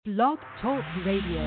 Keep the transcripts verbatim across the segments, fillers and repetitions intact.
Blog Talk Radio.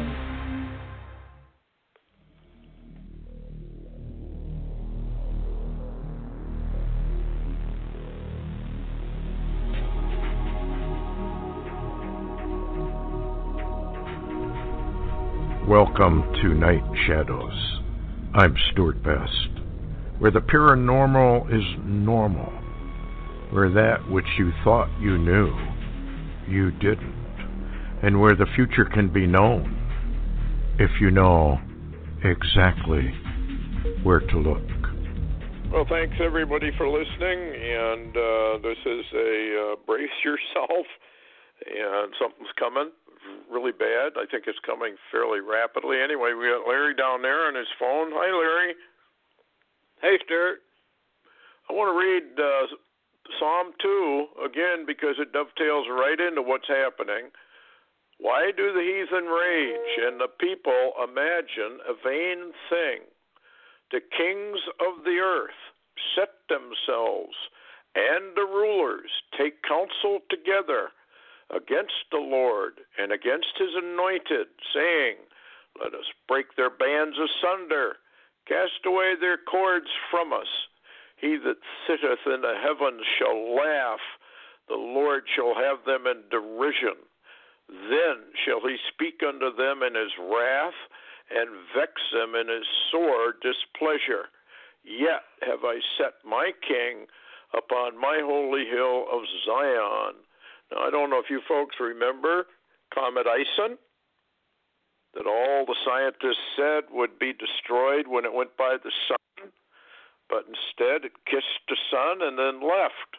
Welcome to Night Shadows. I'm Stuart Best, where the paranormal is normal, where that which you thought you knew, you didn't, and where the future can be known if you know exactly where to look. Well, thanks everybody for listening, and uh, this is a uh, brace yourself, and something's coming really bad. I think it's coming fairly rapidly. Anyway, we got Larry down there on his phone. Hi, Larry. Hey, Stuart. I want to read uh, Psalm two again because it dovetails right into what's happening. Why do the heathen rage and the people imagine a vain thing? The kings of the earth set themselves, and the rulers take counsel together against the Lord and against his anointed, saying, let us break their bands asunder, cast away their cords from us. He that sitteth in the heavens shall laugh, the Lord shall have them in derision. Then shall he speak unto them in his wrath, and vex them in his sore displeasure. Yet have I set my king upon my holy hill of Zion. Now, I don't know if you folks remember Comet Ison, that all the scientists said would be destroyed when it went by the sun, but instead it kissed the sun and then left.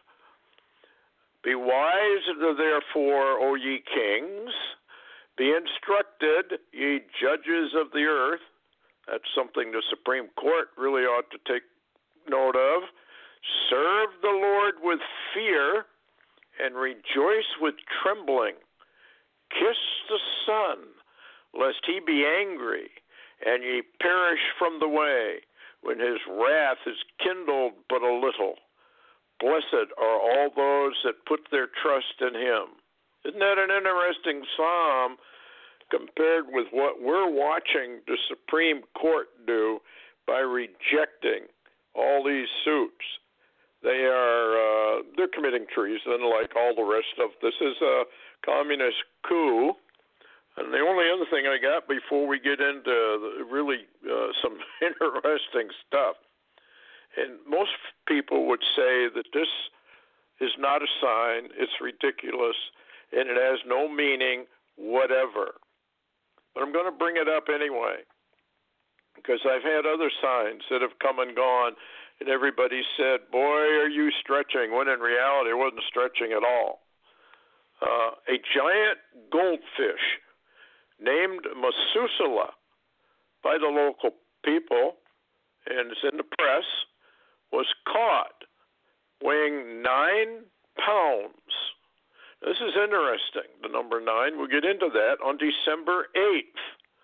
Be wise, therefore, O ye kings. Be instructed, ye judges of the earth. That's something the Supreme Court really ought to take note of. Serve the Lord with fear and rejoice with trembling. Kiss the Son, lest he be angry, and ye perish from the way, when his wrath is kindled but a little. Blessed are all those that put their trust in him. Isn't that an interesting psalm compared with what we're watching the Supreme Court do by rejecting all these suits? They are uh, they're committing treason like all the rest of this is a communist coup. And the only other thing I got before we get into the, really uh, some interesting stuff. And most people would say that this is not a sign, it's ridiculous, and it has no meaning whatever. But I'm going to bring it up anyway, because I've had other signs that have come and gone, and everybody said, boy, are you stretching, when in reality it wasn't stretching at all. Uh, a giant goldfish named Methuselah by the local people, and it's in the press, was caught weighing nine pounds. This is interesting, the number nine. We'll get into that on December eighth.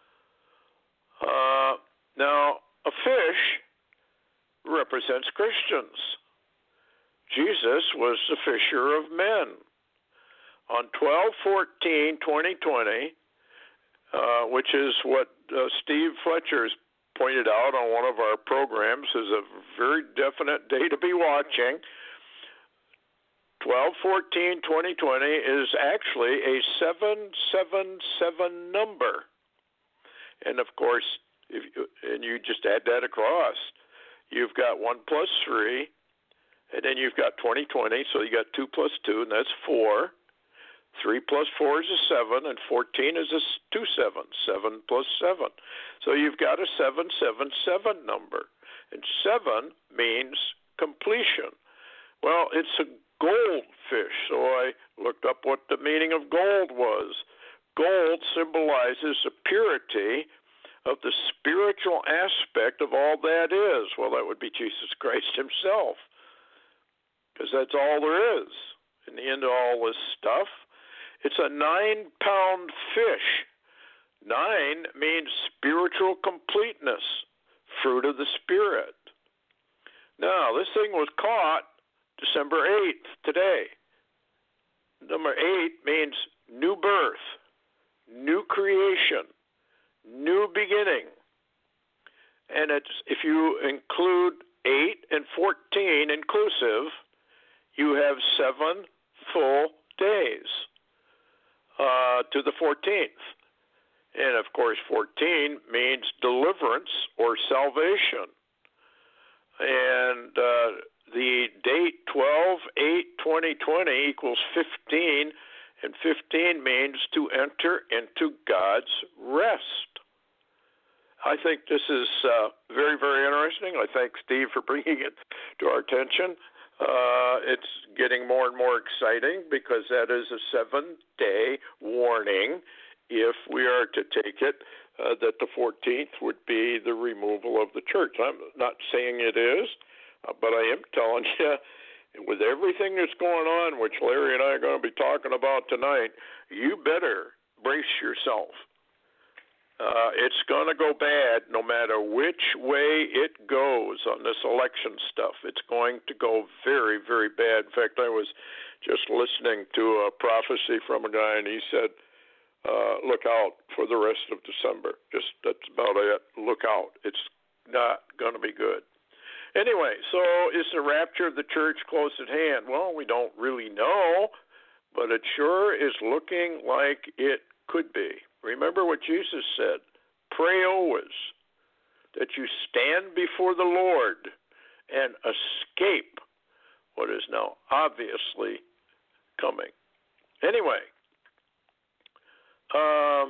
Uh, now, a fish represents Christians. Jesus was the fisher of men. On twelve fourteen twenty twenty, uh, which is what uh, Steve Fletcher's pointed out on one of our programs is a very definite day to be watching. twelve fourteen twenty twenty is actually a seven seven seven number. And of course, if you, and you just add that across, you've got one plus three, and then you've got twenty twenty, so you got two plus two, and that's four. Three plus four is a seven, and fourteen is a two seven. Seven plus seven. So you've got a seven seven seven number. And seven means completion. Well, it's a goldfish, so I looked up what the meaning of gold was. Gold symbolizes the purity of the spiritual aspect of all that is. Well, that would be Jesus Christ himself, because that's all there is. In the end of all this stuff, it's a nine-pound fish. Nine means spiritual completeness, fruit of the Spirit. Now, this thing was caught December eighth, today. Number eight means new birth, new creation, new beginning. And it's, if you include eight and fourteen inclusive, you have seven full days uh, to the fourteenth. And of course, fourteen means deliverance or salvation. And uh, the date twelve eight twenty twenty equals fifteen, and fifteen means to enter into God's rest. I think this is uh, very, very interesting. I thank Steve for bringing it to our attention. Uh, it's getting more and more exciting because that is a seven-day warning, if we are to take it, uh, that the fourteenth would be the removal of the church. I'm not saying it is, uh, but I am telling you, with everything that's going on, which Larry and I are going to be talking about tonight, you better brace yourself. Uh, it's going to go bad no matter which way it goes on this election stuff. It's going to go very, very bad. In fact, I was just listening to a prophecy from a guy, and he said, uh, look out for the rest of December. Just that's about it. Look out. It's not going to be good. Anyway, so is the rapture of the church close at hand? Well, we don't really know, but it sure is looking like it could be. Remember what Jesus said, pray always that you stand before the Lord and escape what is now obviously coming. Anyway, uh,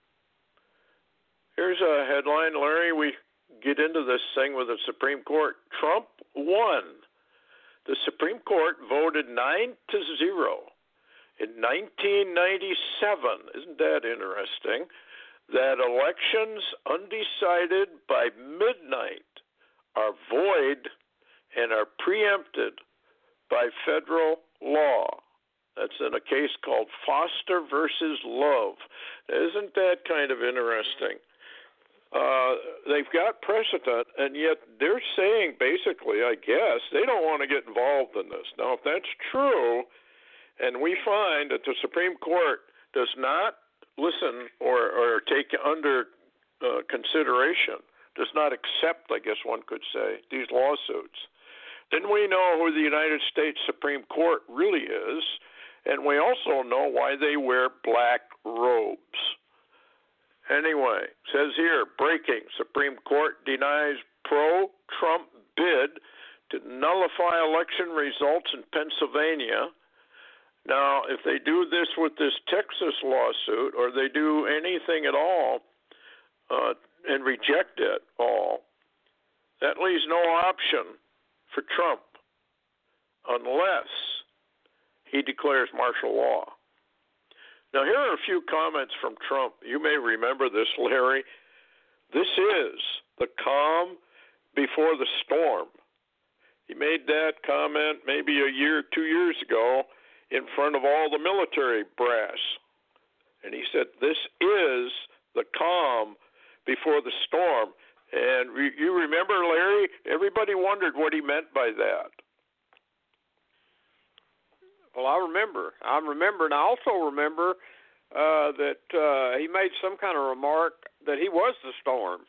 here's a headline, Larry. We get into this thing with the Supreme Court. Trump won. The Supreme Court voted nine to zero. In nineteen ninety-seven, isn't that interesting, that elections undecided by midnight are void and are preempted by federal law. That's in a case called Foster versus Love. Isn't that kind of interesting? Uh, they've got precedent, and yet they're saying basically, I guess, they don't want to get involved in this. Now, if that's true, and we find that the Supreme Court does not listen or, or take under uh, consideration, does not accept, I guess one could say, these lawsuits, then we know who the United States Supreme Court really is, and we also know why they wear black robes. Anyway, says here, breaking, Supreme Court denies pro-Trump bid to nullify election results in Pennsylvania. Now, if they do this with this Texas lawsuit, or they do anything at all uh, and reject it all, that leaves no option for Trump unless he declares martial law. Now, here are a few comments from Trump. You may remember this, Larry. This is the calm before the storm. He made that comment maybe a year, two years ago, in front of all the military brass. And he said, this is the calm before the storm. And re- you remember, Larry, everybody wondered what he meant by that. Well, I remember. I remember, and I also remember uh, that uh, he made some kind of remark that he was the storm.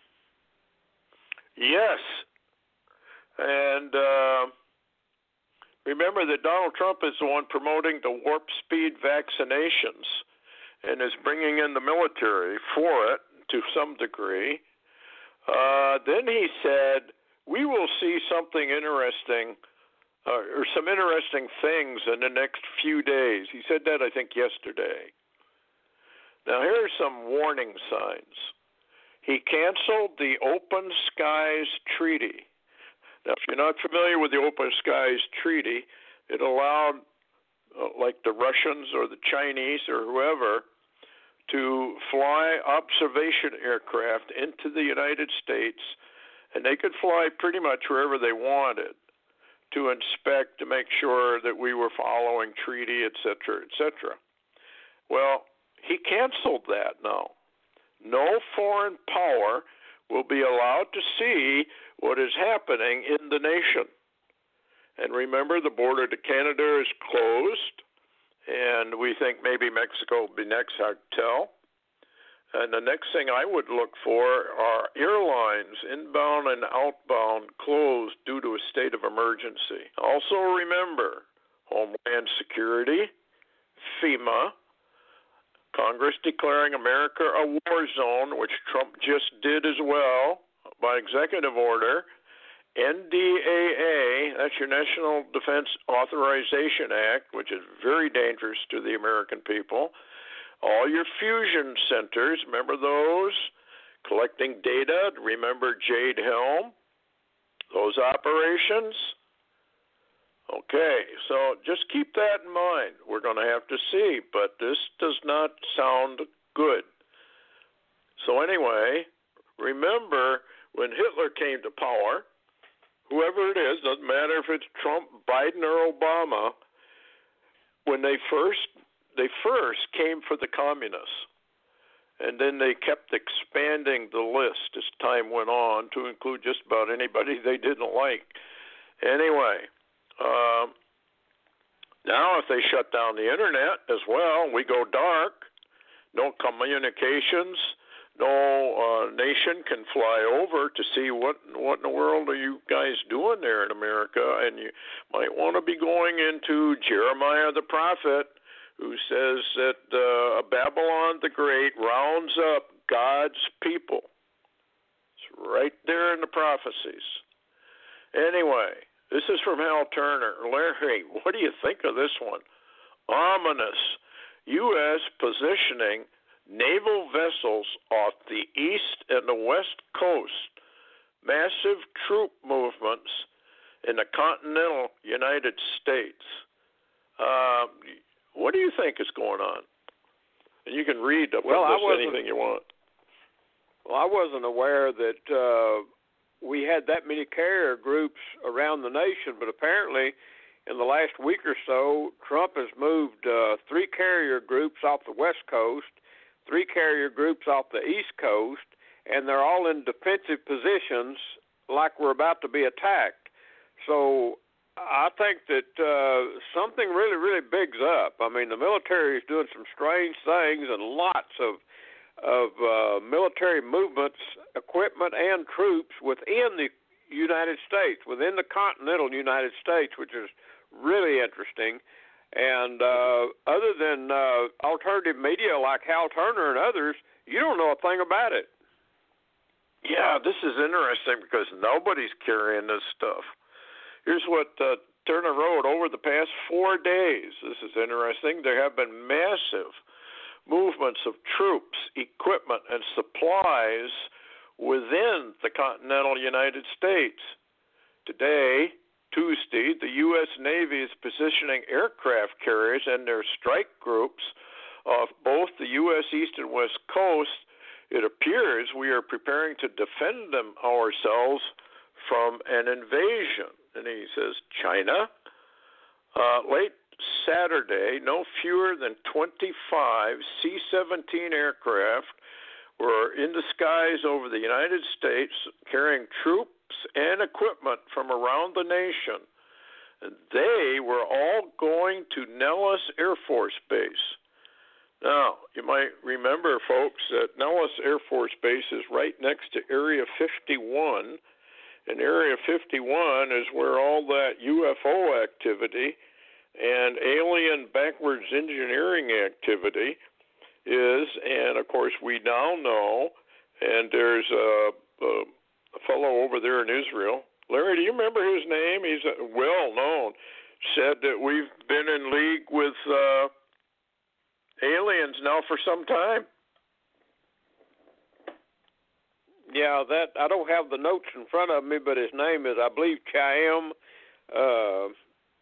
Yes. And uh, remember that Donald Trump is the one promoting the warp speed vaccinations and is bringing in the military for it to some degree. Uh, then he said, we will see something interesting uh, or some interesting things in the next few days. He said that, I think, yesterday. Now, here are some warning signs. He canceled the Open Skies Treaty. Now, if you're not familiar with the Open Skies Treaty, it allowed, uh, like the Russians or the Chinese or whoever, to fly observation aircraft into the United States, and they could fly pretty much wherever they wanted to inspect, to make sure that we were following treaty, et cetera, et cetera. Well, he canceled that now. No foreign power will be allowed to see what is happening in the nation. And remember, the border to Canada is closed, and we think maybe Mexico will be next, hard to tell. And the next thing I would look for are airlines, inbound and outbound, closed due to a state of emergency. Also remember, Homeland Security, FEMA, Congress declaring America a war zone, which Trump just did as well by executive order, N D A A, that's your National Defense Authorization Act, which is very dangerous to the American people. All your fusion centers, remember those? Collecting data, remember Jade Helm? Those operations? Okay, so just keep that in mind. We're going to have to see, but this does not sound good. So anyway, remember when Hitler came to power, whoever it is, doesn't matter if it's Trump, Biden, or Obama, when they first they first came for the communists, and then they kept expanding the list as time went on to include just about anybody they didn't like. Anyway, um, now if they shut down the internet as well, we go dark, no communications, no uh, nation can fly over to see what what in the world are you guys doing there in America, and you might want to be going into Jeremiah the prophet, who says that uh, Babylon the Great rounds up God's people. It's right there in the prophecies. Anyway, this is from Hal Turner. Larry, what do you think of this one? Ominous. U S positioning naval vessels off the east and the west coast. Massive troop movements in the continental United States. Uh, what do you think is going on? And you can read up well, on this anything you want. Well, I wasn't aware that uh, we had that many carrier groups around the nation, but apparently in the last week or so, Trump has moved uh, three carrier groups off the west coast, three carrier groups off the east coast, and they're all in defensive positions like we're about to be attacked. So I think that uh, something really, really big's up. I mean, the military is doing some strange things, and lots of of uh, military movements, equipment, and troops within the United States, within the continental United States, which is really interesting. And uh, other than uh, alternative media like Hal Turner and others, you don't know a thing about it. Yeah, this is interesting because nobody's carrying this stuff. Here's what uh, Turner wrote over the past four days. This is interesting. There have been massive movements of troops, equipment, and supplies within the continental United States. Today, Tuesday, the U S Navy is positioning aircraft carriers and their strike groups off both the U S East and West Coast. It appears we are preparing to defend them ourselves from an invasion. And he says, China, uh, late Saturday, no fewer than twenty-five C seventeen aircraft were in the skies over the United States carrying troops and equipment from around the nation. And they were all going to Nellis Air Force Base. Now, you might remember, folks, that Nellis Air Force Base is right next to Area fifty-one. And Area fifty-one is where all that U F O activity and alien backwards engineering activity is. And, of course, we now know, and there's a, a, a fellow over there in Israel. Larry, do you remember his name? He's well known. Said that we've been in league with uh, aliens now for some time. Yeah, that I don't have the notes in front of me, but his name is, I believe, Chaim. Uh,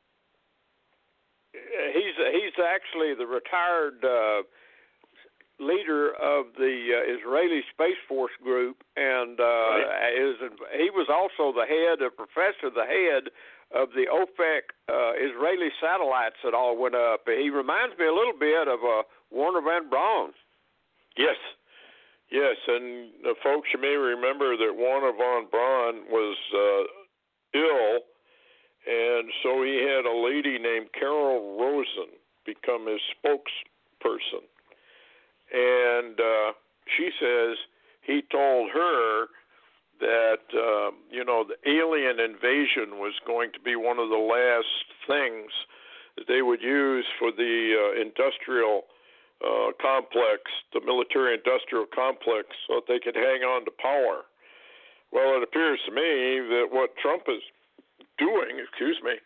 he's he's actually the retired uh, leader of the uh, Israeli Space Force group, and uh, right. is he was also the head, a professor, the head of the O F E C uh, Israeli satellites that all went up. He reminds me a little bit of uh, Warner Van Braun. Yes. Yes, and uh, folks, you may remember that Warner von Braun was uh, ill, and so he had a lady named Carol Rosen become his spokesperson. And uh, she says he told her that, uh, you know, the alien invasion was going to be one of the last things that they would use for the uh, industrial uh, complex, the military-industrial complex, so that they could hang on to power. Well, it appears to me that what Trump is doing, excuse me,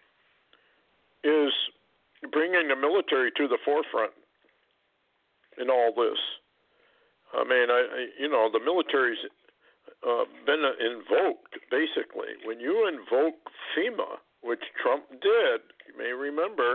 is bringing the military to the forefront in all this. I mean, I, I you know, the military's uh, been invoked, basically. When you invoke FEMA, which Trump did, you may remember,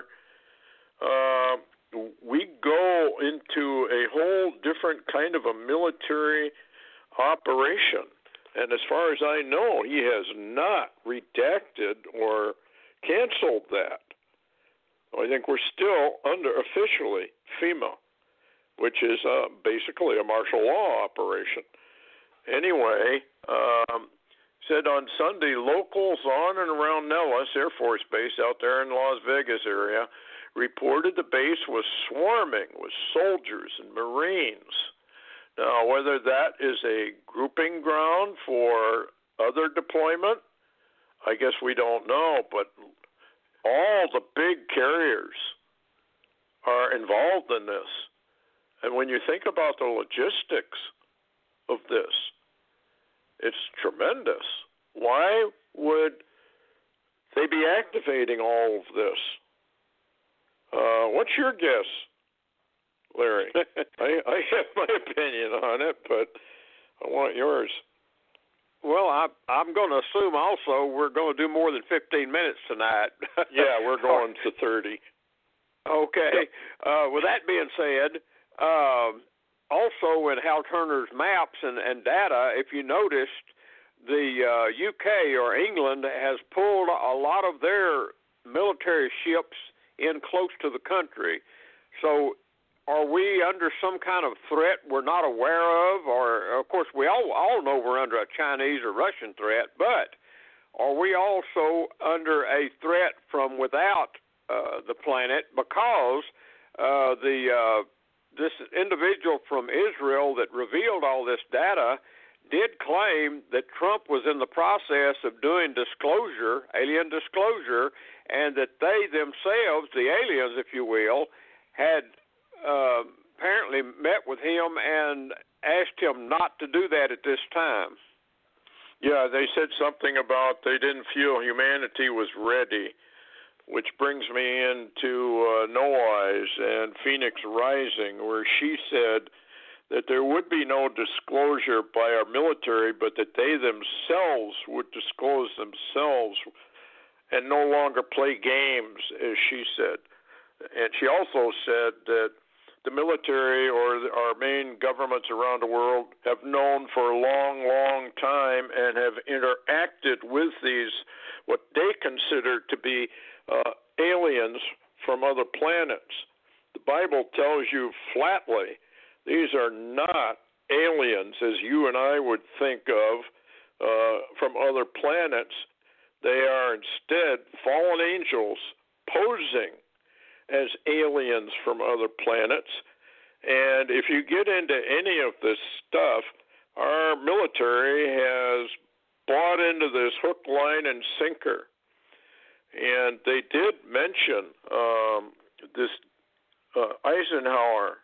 uh, we go into a whole different kind of a military operation. And as far as I know, he has not redacted or canceled that. I think we're still under, officially, FEMA, which is uh, basically a martial law operation. Anyway, um, said on Sunday, locals on and around Nellis Air Force Base out there in the Las Vegas area reported the base was swarming with soldiers and Marines. Now, whether that is a grouping ground for other deployment, I guess we don't know, but all the big carriers are involved in this. And when you think about the logistics of this, it's tremendous. Why would they be activating all of this? Uh, what's your guess, Larry? I, I have my opinion on it, but I want yours. Well, I, I'm going to assume also we're going to do more than fifteen minutes tonight. Yeah, we're going to thirty. Okay. Yep. Uh, with that being said, uh, also in Hal Turner's maps and, and data, if you noticed, the uh, U K or England has pulled a lot of their military ships in close to the country. So are we under some kind of threat we're not aware of? Or, of course, we all, all know we're under a Chinese or Russian threat, but are we also under a threat from without uh, the planet because uh, the uh, this individual from Israel that revealed all this data did claim that Trump was in the process of doing disclosure, alien disclosure, and that they themselves, the aliens, if you will, had uh, apparently met with him and asked him not to do that at this time. Yeah, they said something about they didn't feel humanity was ready, which brings me into uh, No Eyes and Phoenix Rising, where she said that there would be no disclosure by our military, but that they themselves would disclose themselves and no longer play games, as she said. And she also said that the military or our main governments around the world have known for a long, long time and have interacted with these, what they consider to be uh, aliens from other planets. The Bible tells you flatly, these are not aliens as you and I would think of uh, from other planets. They are instead fallen angels posing as aliens from other planets. And if you get into any of this stuff, our military has bought into this hook, line, and sinker. And they did mention um, this uh, Eisenhower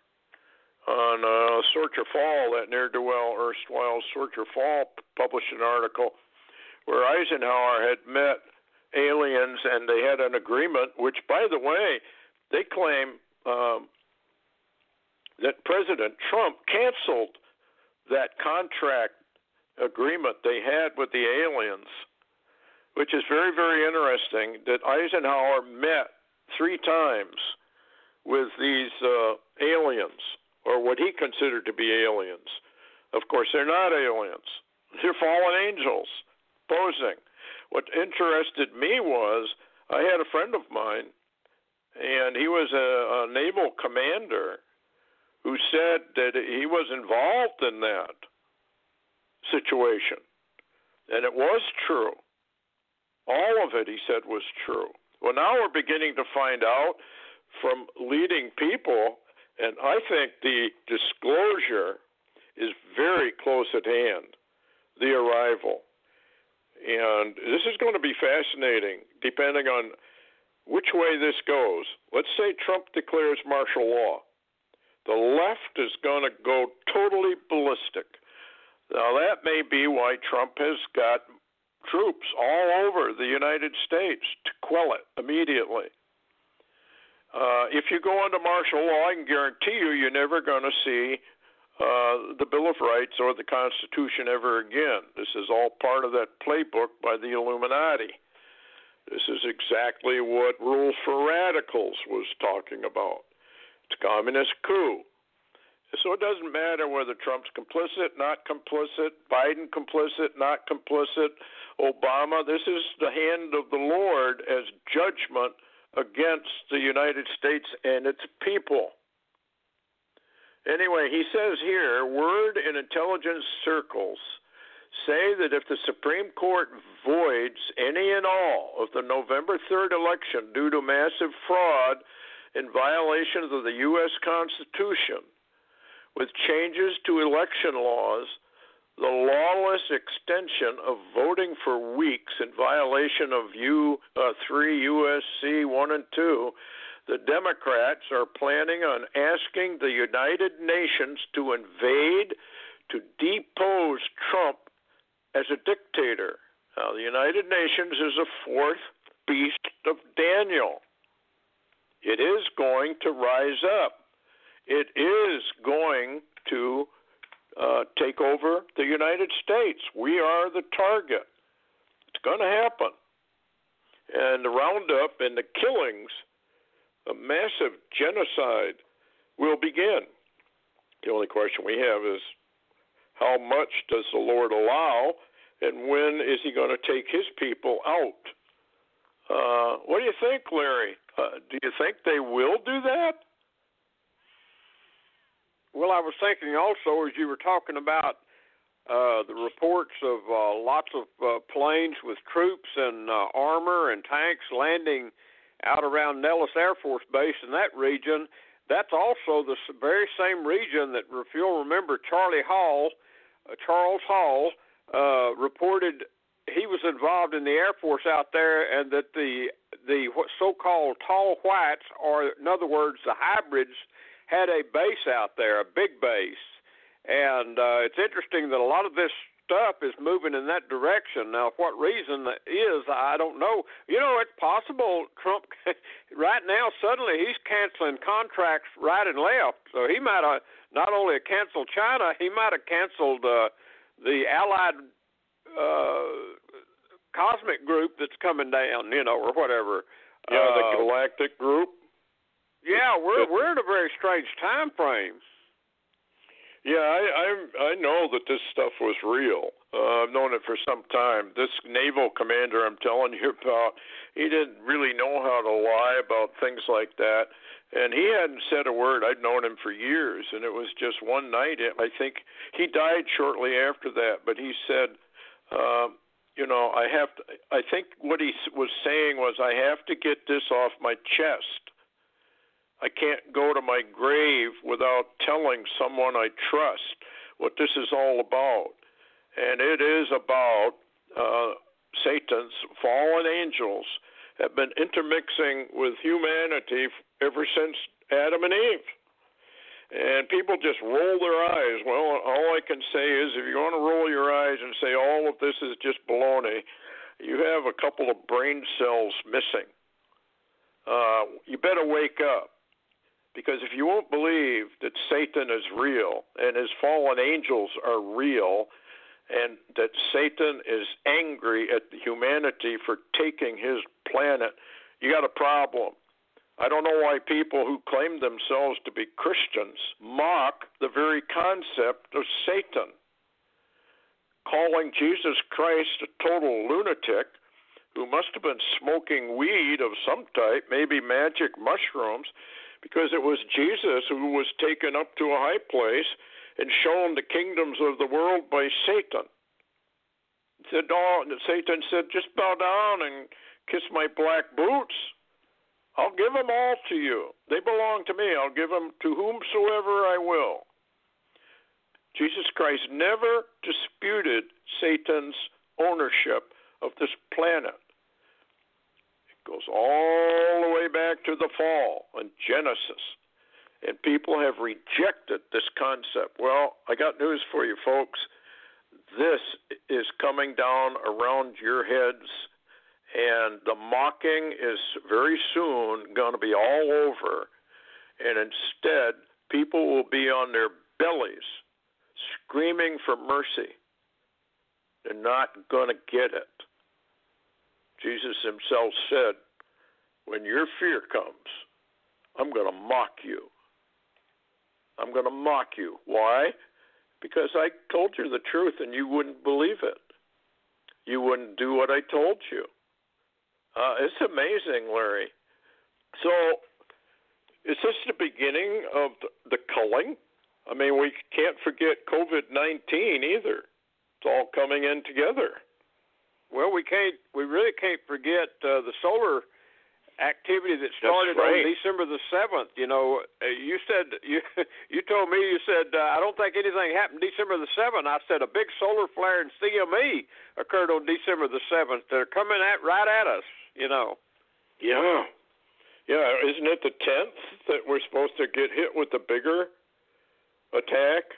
on uh, Sorcher Fall, that ne'er-do-well erstwhile Sorcher Fall published an article where Eisenhower had met aliens and they had an agreement, which, by the way, they claim um, that President Trump canceled that contract agreement they had with the aliens, which is very, very interesting, that Eisenhower met three times with these uh, aliens, or what he considered to be aliens. Of course, they're not aliens. They're fallen angels posing. What interested me was I had a friend of mine, and he was a, a naval commander who said that he was involved in that situation. And it was true. All of it, he said, was true. Well, now we're beginning to find out from leading people, and I think the disclosure is close at hand, the arrival. And this is going to be fascinating, depending on which way this goes. Let's say Trump declares martial law. The left is going to go totally ballistic. Now, that may be why Trump has got troops all over the United States to quell it immediately. Uh, if you go into martial law, I can guarantee you you're never going to see uh, the Bill of Rights or the Constitution ever again. This is all part of that playbook by the Illuminati. This is exactly what Rules for Radicals was talking about. It's a communist coup. So it doesn't matter whether Trump's complicit, not complicit, Biden complicit, not complicit, Obama. This is the hand of the Lord as judgment against the United States and its people. Anyway, he says here, word in intelligence circles say that if the Supreme Court voids any and all of the November third election due to massive fraud and violations of the U S Constitution, with changes to election laws, the lawless extension of voting for weeks in violation of U uh, three U S C one and two, the Democrats are planning on asking the United Nations to invade to depose Trump as a dictator. Now, the United Nations is a fourth beast of Daniel. It is going to rise up. It is going to uh, take over the United States. We are the target. It's going to happen. And the roundup and the killings, a massive genocide, will begin. The only question we have is, how much does the Lord allow, and when is he going to take his people out? Uh, what do you think, Larry? Uh, do you think they will do that? Well, I was thinking also, as you were talking about uh, the reports of uh, lots of uh, planes with troops and uh, armor and tanks landing out around Nellis Air Force Base in that region, that's also the very same region that, if you'll remember, Charlie Hall, uh, Charles Hall, uh, reported he was involved in the Air Force out there, and that the the so-called tall whites, or in other words, the hybrids, had a base out there, a big base. And uh, it's interesting that a lot of this stuff is moving in that direction. Now, what reason that is, I don't know. You know, it's possible Trump, right now, suddenly he's canceling contracts right and left. So he might have not only canceled China, he might have canceled uh, the Allied uh, cosmic group that's coming down, you know, or whatever. Yeah, uh, the galactic group. Yeah, we're we're in a very strange time frame. Yeah, I I, I know that this stuff was real. Uh, I've known it for some time. This naval commander I'm telling you about, he didn't really know how to lie about things like that, and he hadn't said a word. I'd known him for years, and it was just one night. I think he died shortly after that, but he said, uh, you know, I have to. I think what he was saying was, I have to get this off my chest. I can't go to my grave without telling someone I trust what this is all about. And it is about uh, Satan's fallen angels have been intermixing with humanity ever since Adam and Eve. And people just roll their eyes. Well, all I can say is, if you want to roll your eyes and say all of this is just baloney, you have a couple of brain cells missing. Uh, you better wake up. Because if you won't believe that Satan is real and his fallen angels are real, and that Satan is angry at humanity for taking his planet, you got a problem. I don't know why people who claim themselves to be Christians mock the very concept of Satan. Calling Jesus Christ a total lunatic who must have been smoking weed of some type, maybe magic mushrooms, because it was Jesus who was taken up to a high place and shown the kingdoms of the world by Satan. Said, oh, Satan said, just bow down and kiss my black boots. I'll give them all to you. They belong to me. I'll give them to whomsoever I will. Jesus Christ never disputed Satan's ownership of this planet. It goes all the way back to the fall in Genesis. And people have rejected this concept. Well, I got news for you, folks. This is coming down around your heads, and the mocking is very soon going to be all over. And instead, people will be on their bellies screaming for mercy. They're not going to get it. Jesus himself said, when your fear comes, I'm going to mock you. I'm going to mock you. Why? Because I told you the truth and you wouldn't believe it. You wouldn't do what I told you. Uh, it's amazing, Larry. So, is this the beginning of the culling? I mean, we can't forget COVID nineteen either. It's all coming in together. Well, we can't. We really can't forget uh, the solar activity that started right. on December the seventh. You know, uh, you said you you told me you said uh, I don't think anything happened December the seventh. I said a big solar flare in C M E occurred on December the seventh. They're coming at right at us. You know. Yeah, yeah. Isn't it the tenth that we're supposed to get hit with the bigger attack?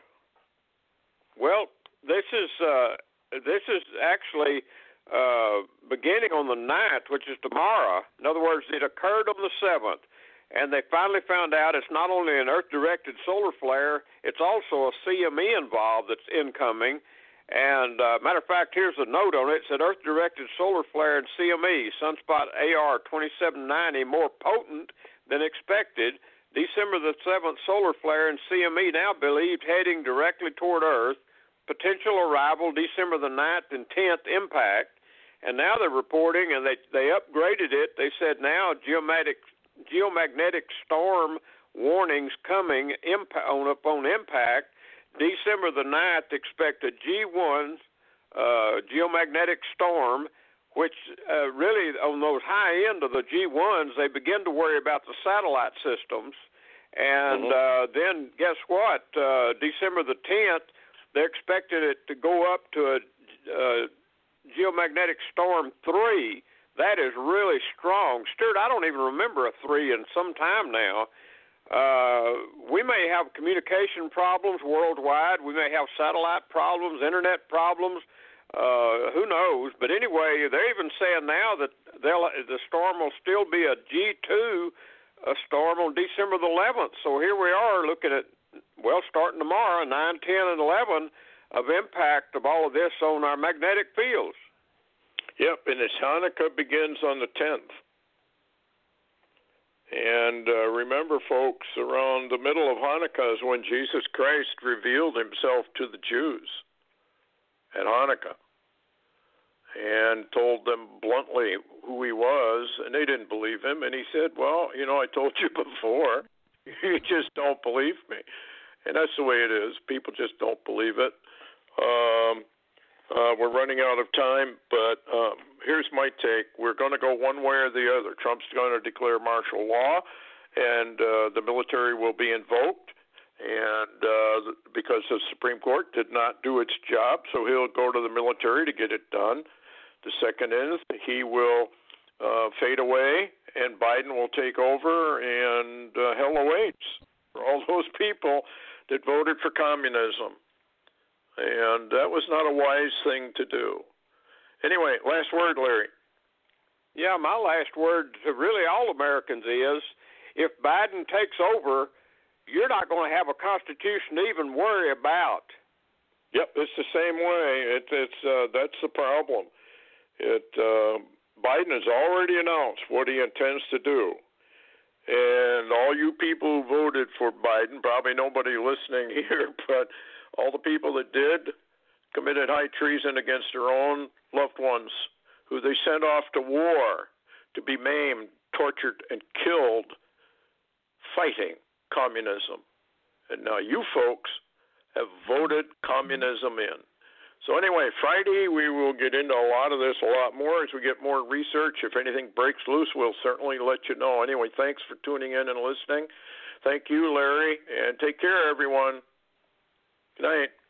Well, this is uh, this is actually. Uh, beginning on the ninth, which is tomorrow. In other words, it occurred on the seventh, and they finally found out it's not only an Earth-directed solar flare, it's also a C M E involved that's incoming. And uh, matter of fact, here's a note on it. It said Earth-directed solar flare in C M E, sunspot A R twenty-seven ninety, more potent than expected. December the seventh solar flare in C M E now believed heading directly toward Earth. Potential arrival December the ninth and tenth impact. And now they're reporting, and they, they upgraded it. They said now geomagnetic, geomagnetic storm warnings coming impa- on upon impact. December the ninth, expect a G one uh, geomagnetic storm, which uh, really on those high end of the G ones, they begin to worry about the satellite systems. And mm-hmm. uh, then guess what? Uh, December the tenth, they're expecting it to go up to a uh, geomagnetic storm three. That is really strong. Stuart, I don't even remember a three in some time now. Uh, we may have communication problems worldwide. We may have satellite problems, internet problems. Uh, who knows? But anyway, they're even saying now that they'll, the storm will still be a G two a storm on December the eleventh. So here we are looking at, well, starting tomorrow, nine, ten, and eleven, of impact of all of this on our magnetic fields. Yep, and it's Hanukkah begins on the tenth. And uh, remember, folks, around the middle of Hanukkah is when Jesus Christ revealed himself to the Jews at Hanukkah and told them bluntly who he was, and they didn't believe him. And he said, well, you know, I told you before. You just don't believe me. And that's the way it is. People just don't believe it. Um, uh, we're running out of time, but um, here's my take. We're going to go one way or the other. Trump's going to declare martial law, and uh, the military will be invoked, and uh, because the Supreme Court did not do its job, so he'll go to the military to get it done. The second is he will uh, fade away, and Biden will take over, and uh, hell awaits for all those people that voted for communism. And that was not a wise thing to do. Anyway, last word, Larry. Yeah, my last word to really all Americans is, if Biden takes over, you're not going to have a constitution to even worry about. Yep, it's the same way. It, it's uh, that's the problem. It uh, Biden has already announced what he intends to do. And all you people who voted for Biden, probably nobody listening here, but all the people that did committed high treason against their own loved ones who they sent off to war to be maimed, tortured, and killed fighting communism. And now you folks have voted communism in. So anyway, Friday we will get into a lot of this a lot more as we get more research. If anything breaks loose, we'll certainly let you know. Anyway, thanks for tuning in and listening. Thank you, Larry, and take care, everyone. Good night.